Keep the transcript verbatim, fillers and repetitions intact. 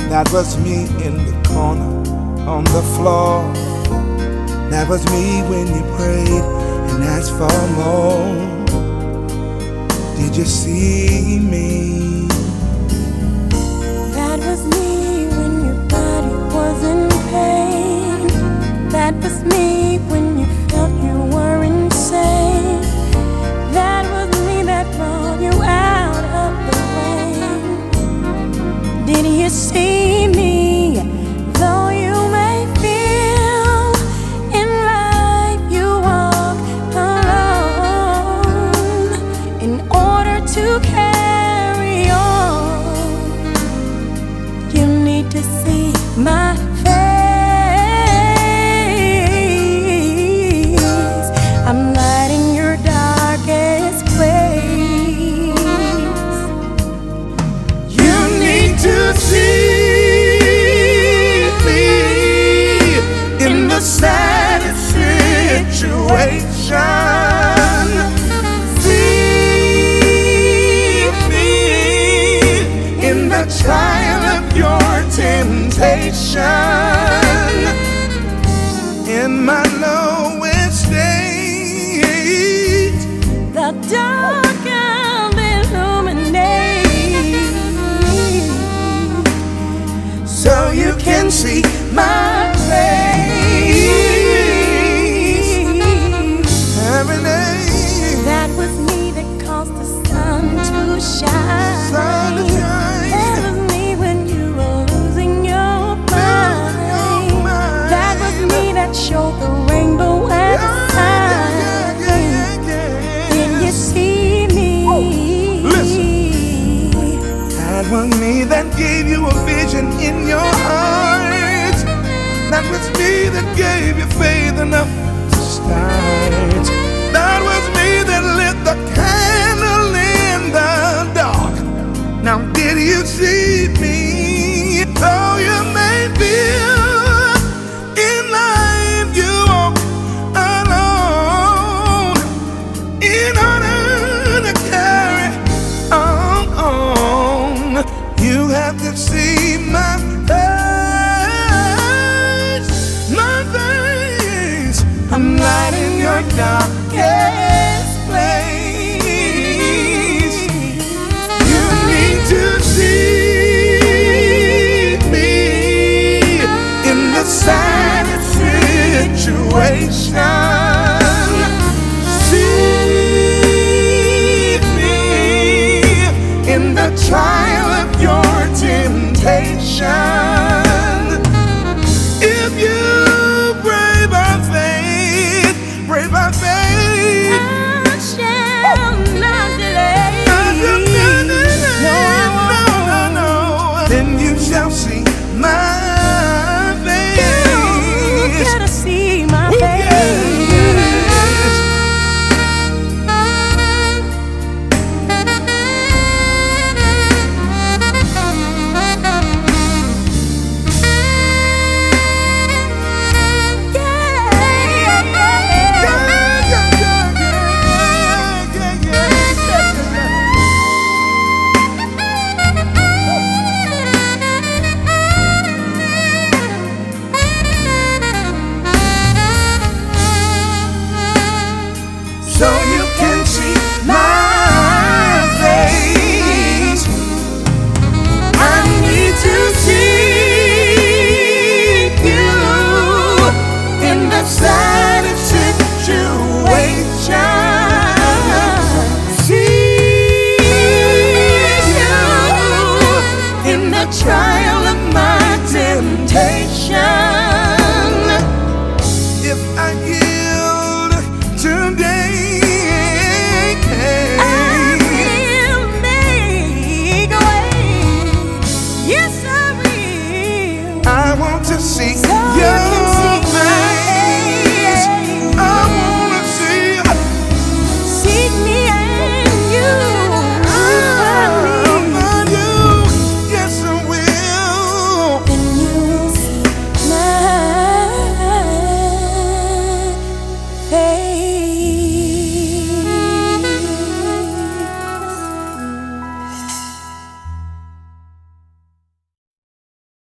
That was me in the corner on the floor. That was me when you prayed and asked for more. Did you see me? That was me when your body was in pain. That was me when you felt you were insane. That was me that brought you out of the rain. Did you see me? Though you may feel in life you walk alone, in order to carry on, you need to see my face. I'm lighting your darkest place. You need to see me in the saddest situation. See me in the trial of your temptation. In my lowest state, The dark and illuminate, so you can see my face every day. that was me that caused the sun to shine. Sun to shine. That was me when you were losing your mind. That was me that showed the rainbow and the sign. Did you see me? That was me that gave you a vision in your heart. That was me that gave you faith enough to start. That was me that lit the candle in the dark. Now did you see me? Though you may feel in life you walk alone, in order to carry on, you have to see my face, my face. I'm lighting your darkest place. You need to see me in the saddest situation. See me in the trial of your temptation. If you pray by faith, pray by faith, I shall not delay. no, no, no, then you shall see my face. Gotta see my Ooh, face. yes. So you can see my face. I need to see you in the saddest situation. See you in the trial of my temptation. If I yield today, I will make a way. Yes, I will. I want to see So your